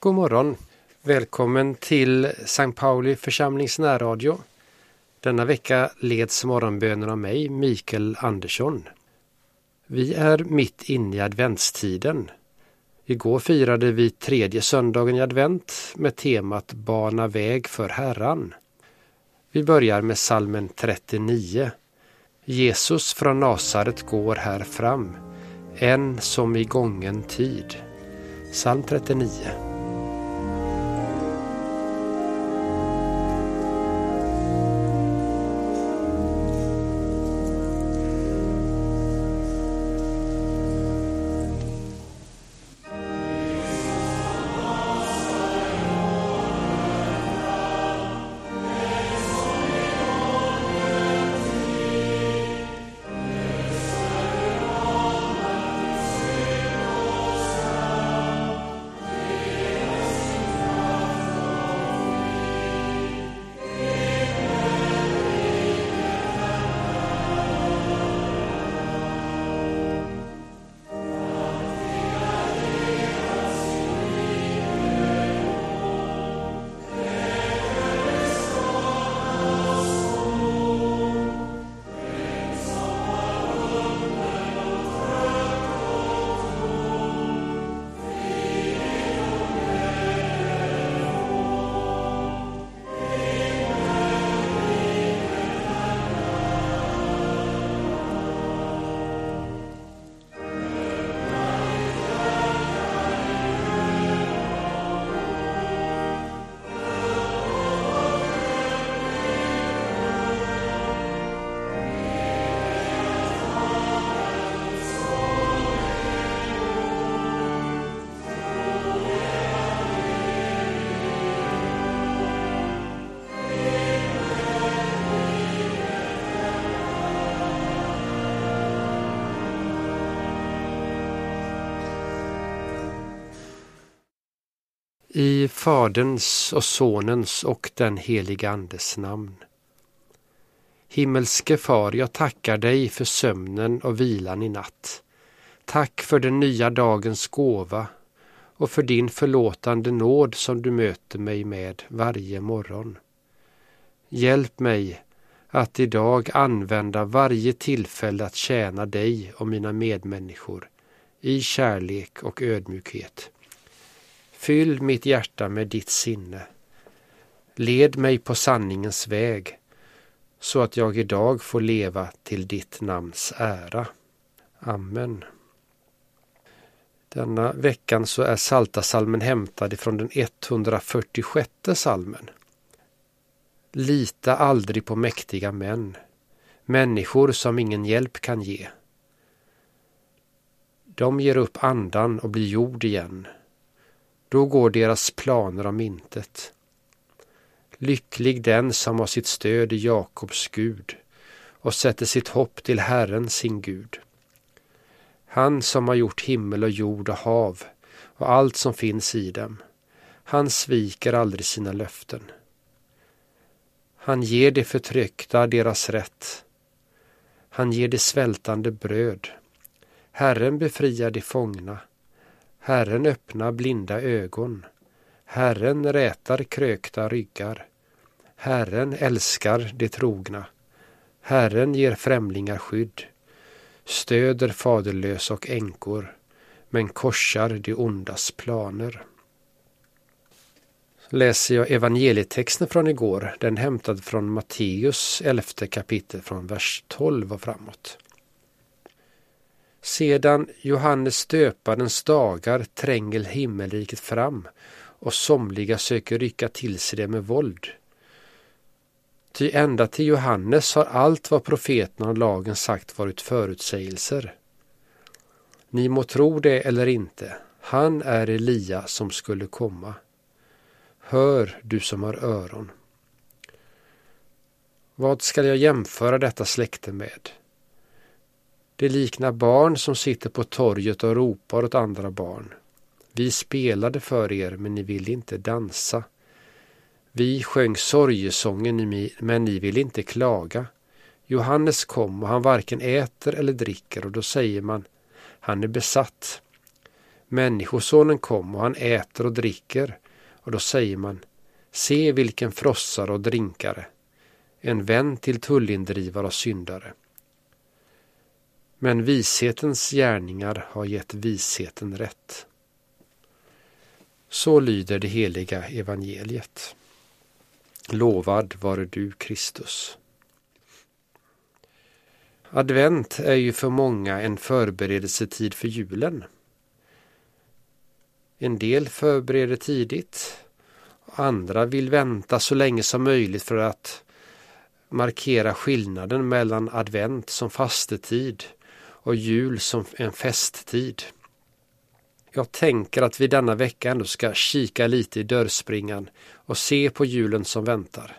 God morgon. Välkommen till Sankt Pauli församlings närradio. Denna vecka leds morgonbönen av mig, Mikael Andersson. Vi är mitt inne i adventstiden. Igår firade vi 3:e söndagen i advent med temat Bana väg för Herran. Vi börjar med psalmen 39. Jesus från Nasaret går här fram, en som i gången tid. Psalm 39. I Faderns och Sonens och den heliga Andes namn. Himmelske Far, jag tackar dig för sömnen och vilan i natt. Tack för den nya dagens gåva och för din förlåtande nåd som du möter mig med varje morgon. Hjälp mig att idag använda varje tillfälle att tjäna dig och mina medmänniskor i kärlek och ödmjukhet. Fyll mitt hjärta med ditt sinne. Led mig på sanningens väg så att jag idag får leva till ditt namns ära. Amen. Denna veckan så är Psaltarpsalmen hämtad från den 146:e psalmen. Lita aldrig på mäktiga män, människor som ingen hjälp kan ge. De ger upp andan och blir jord igen. Då går deras planer om intet. Lycklig den som har sitt stöd i Jakobs Gud och sätter sitt hopp till Herren sin Gud. Han som har gjort himmel och jord och hav och allt som finns i dem. Han sviker aldrig sina löften. Han ger de förtryckta deras rätt. Han ger de svältande bröd. Herren befriar de fångna. Herren öppnar blinda ögon. Herren rätar krökta ryggar. Herren älskar de trogna. Herren ger främlingar skydd. Stöder faderlös och änkor, men korsar de ondas planer. Så läser jag evangelietexten från igår. Den hämtad från Matteus 11:e kapitel från vers 12 och framåt. Sedan Johannes döparens dagar tränger himmelriket fram och somliga söker rycka till sig det med våld. Ty ända till Johannes har allt vad profeterna och lagen sagt varit förutsägelser. Ni må tro det eller inte, han är Elia som skulle komma. Hör du som har öron. Vad ska jag jämföra detta släkte med? Det liknar barn som sitter på torget och ropar åt andra barn. Vi spelade för er, men ni vill inte dansa. Vi sjöng sorgesången, men ni vill inte klaga. Johannes kom och han varken äter eller dricker, och då säger man, han är besatt. Människosonen kom och han äter och dricker, och då säger man: se vilken frossare och drinkare, en vän till tullindrivare och syndare. Men vishetens gärningar har gett visheten rätt. Så lyder det heliga evangeliet. Lovad vare du, Kristus. Advent är ju för många en förberedelsetid för julen. En del förbereder tidigt, andra vill vänta så länge som möjligt för att markera skillnaden mellan advent som fastetid och jul som en festtid. Jag tänker att vi denna vecka ändå ska kika lite i dörrspringan och se på julen som väntar.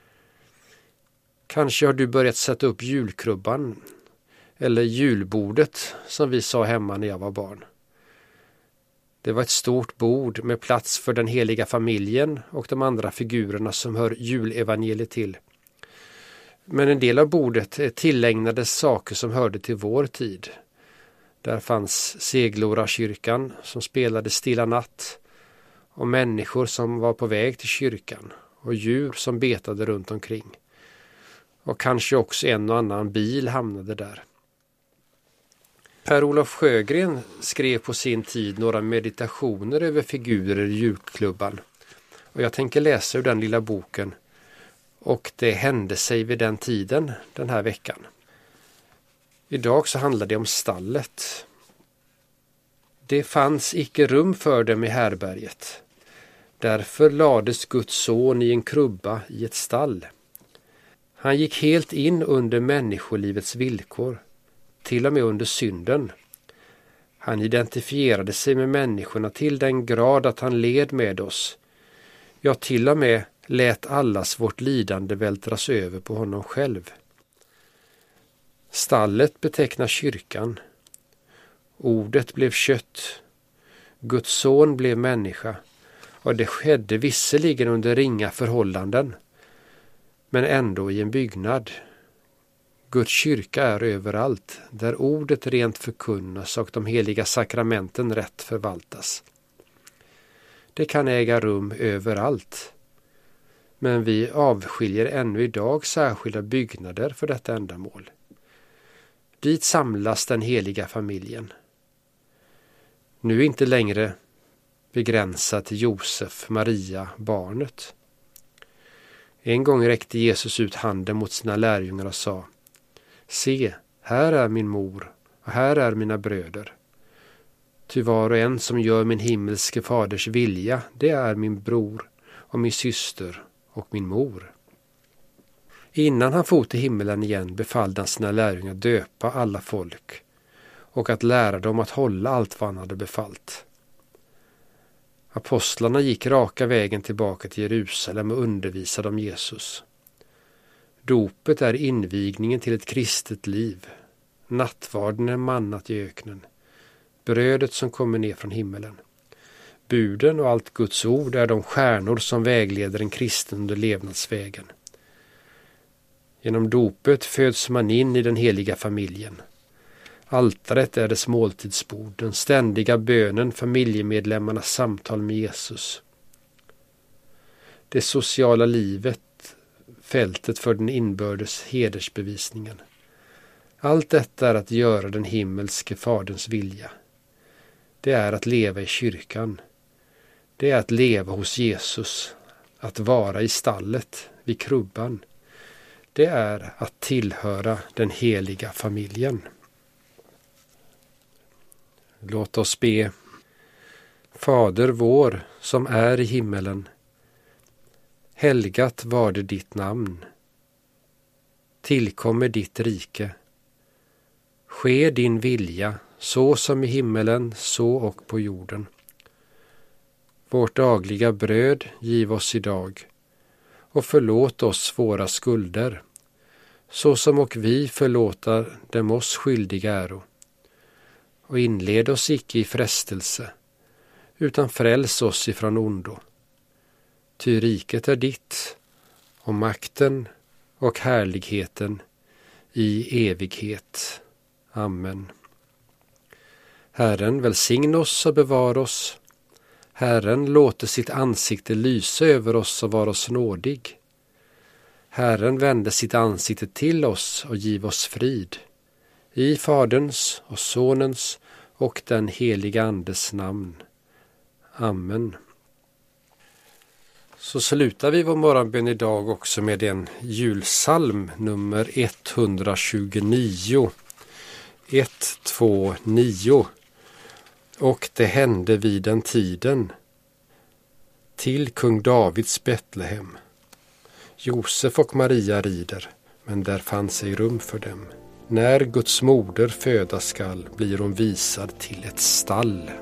Kanske har du börjat sätta upp julkrubban eller julbordet som vi sa hemma när jag var barn. Det var ett stort bord med plats för den heliga familjen och de andra figurerna som hör julevangeliet till. Men en del av bordet tillägnades saker som hörde till vår tid. Där fanns Seglora-kyrkan som spelade Stilla natt och människor som var på väg till kyrkan och djur som betade runt omkring. Och kanske också en och annan bil hamnade där. Per-Olof Sjögren skrev på sin tid några meditationer över figurer i julklubban. Och jag tänker läsa ur den lilla boken. Och det hände sig vid den tiden den här veckan. Idag så handlar det om stallet. Det fanns icke rum för dem i härberget. Därför lades Guds son i en krubba i ett stall. Han gick helt in under människolivets villkor, till och med under synden. Han identifierade sig med människorna till den grad att han led med oss. Ja, till och med lät allas vårt lidande vältras över på honom själv. Stallet betecknar kyrkan. Ordet blev kött. Guds son blev människa. Och det skedde visserligen under ringa förhållanden, men ändå i en byggnad. Guds kyrka är överallt, där ordet rent förkunnas och de heliga sakramenten rätt förvaltas. Det kan äga rum överallt. Men vi avskiljer ännu idag särskilda byggnader för detta ändamål. Dit samlas den heliga familjen. Nu inte längre begränsat till Josef, Maria, barnet. En gång räckte Jesus ut handen mot sina lärjungar och sa: se, här är min mor och här är mina bröder. Ty var och en som gör min himmelske faders vilja, det är min bror och min syster och min mor. Innan han for till himmelen igen befallde han sina lärjungar döpa alla folk och att lära dem att hålla allt vad han hade befallt. Apostlarna gick raka vägen tillbaka till Jerusalem och undervisade om Jesus. Dopet är invigningen till ett kristet liv. Nattvarden är mannat i öknen. Brödet som kommer ner från himmelen. Buden och allt Guds ord är de stjärnor som vägleder en kristen under levnadsvägen. Genom dopet föds man in i den heliga familjen. Altaret är dess måltidsbord, den ständiga bönen, familjemedlemmarnas samtal med Jesus. Det sociala livet, fältet för den inbördes hedersbevisningen. Allt detta är att göra den himmelske faderns vilja. Det är att leva i kyrkan. Det är att leva hos Jesus, att vara i stallet, vid krubban. Det är att tillhöra den heliga familjen. Låt oss be. Fader vår som är i himmelen. Helgat varde ditt namn. Tillkommer ditt rike. Ske din vilja, så som i himmelen, så och på jorden. Vårt dagliga bröd giv oss idag, och förlåt oss våra skulder, så som och vi förlåtar dem oss skyldiga äro. Och inled oss icke i frestelse, utan fräls oss ifrån ondo. Ty riket är ditt, och makten och härligheten i evighet. Amen. Herren välsigna oss och bevara oss. Herren låter sitt ansikte lysa över oss och vara oss nådig. Herren vände sitt ansikte till oss och giv oss frid. I Faderns och Sonens och den heliga Andes namn. Amen. Så slutar vi vår morgonbön idag också med en julsalm nummer 129. 129. Och det hände vid den tiden till kung Davids Betlehem. Josef och Maria rider, men där fanns ej rum för dem. När Guds moder föda skall blir hon visad till ett stall.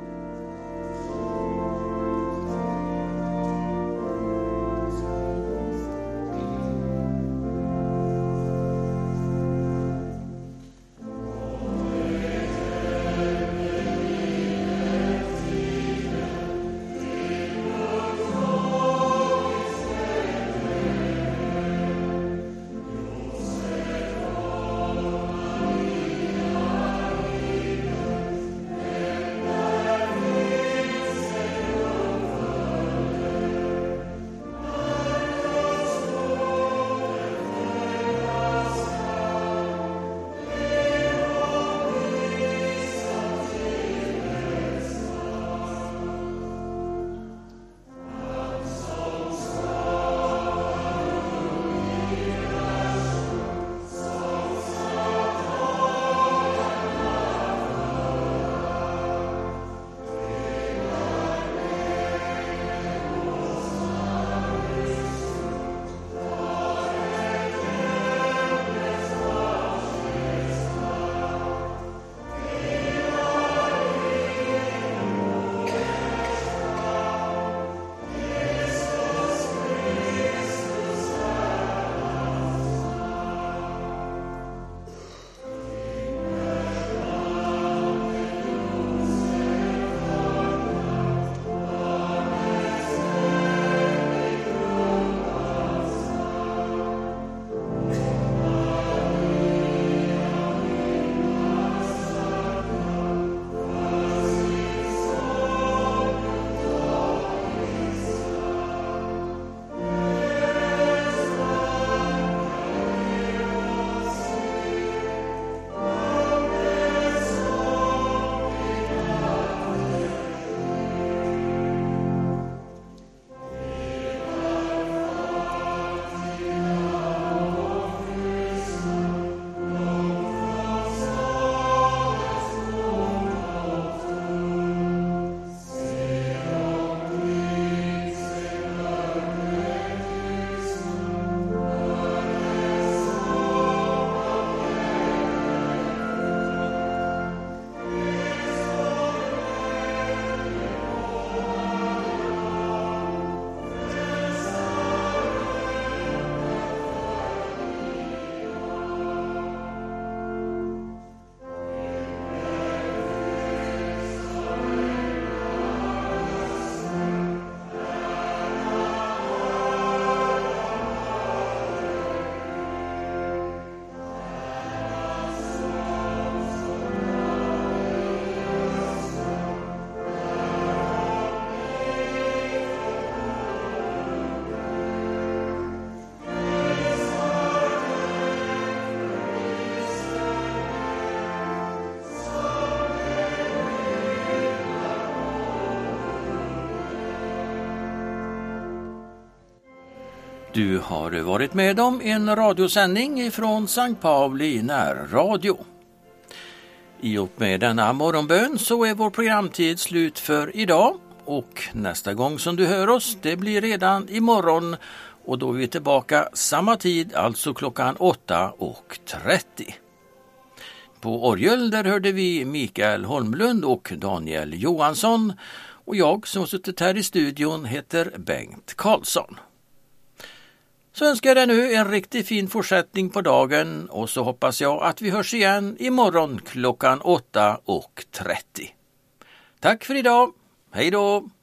Du har varit med om en radiosändning från Sankt Pauli närradio. I och med denna morgonbön så är vår programtid slut för idag. Och nästa gång som du hör oss, det blir redan imorgon. Och då är vi tillbaka samma tid, alltså klockan 8:30. På orgel där hörde vi Mikael Holmlund och Daniel Johansson. Och jag som har suttit här i studion heter Bengt Karlsson. Så önskar jag dig nu en riktigt fin fortsättning på dagen och så hoppas jag att vi hörs igen imorgon klockan 8:30. Tack för idag. Hej då!